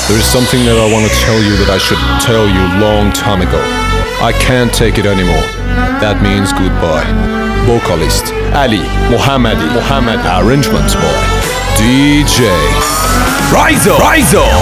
There is something that I want to tell you that I should tell you long time ago. I can't take it anymore. That means goodbye. Vocalist Ali Mohammadi. Arrangement boy DJ Rizo.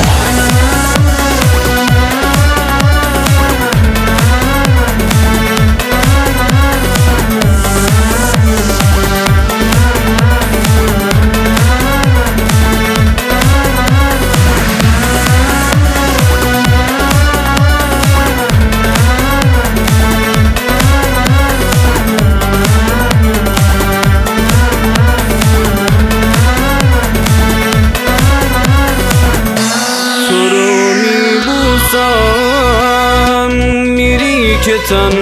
میری که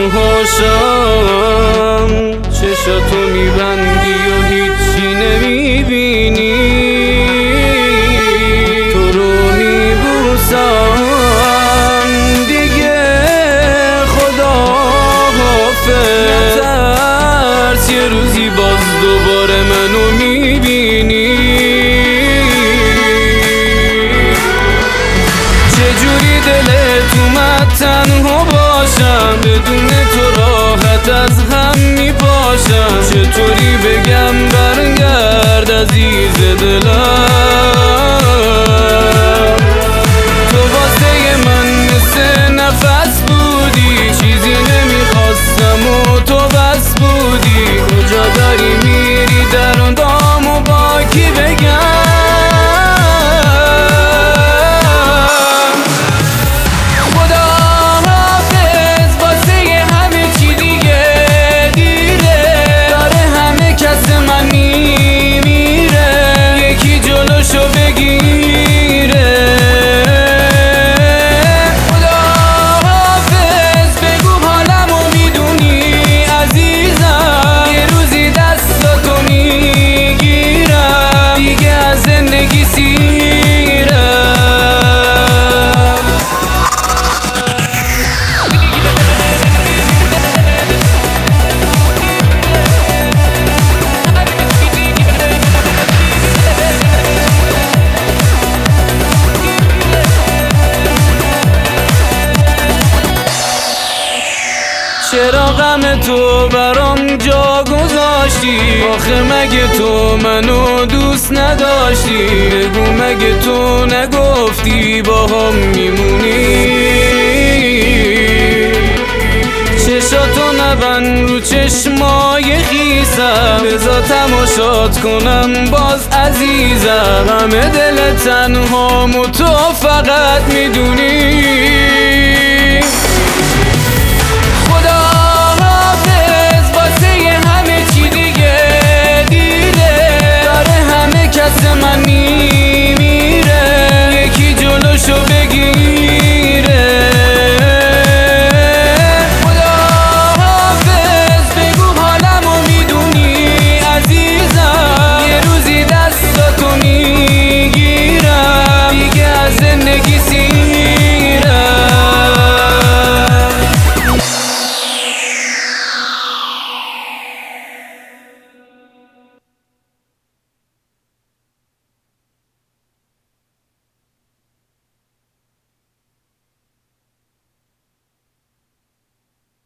تنهاشم، چشاتو میبندی و هیچی نمیبینی. تو رو میبوسم دیگه، خدا حافظ. نترس یه روزی باز دوباره منو میبینی. چجوری دلت اومد تنها باشم، بدون تو راحت از هم میپاشم. چطوری بگم برگرد عزیز دلم، تو واسه من مثل نفس بودی، چیزی نمیخواستم و تو بس بودی. کجا داری میری در دام و با کی بگم؟ چرا غم تو برام جا گذاشتی؟ آخه مگه تو منو دوست نداشتی؟ بگو مگه تو نگفتی با هم میمونی؟ چشاتو نبند رو چشمای خیسم، بذار تماشات کنم باز عزیزم. همه دل تنهامو تو فقط میدونی.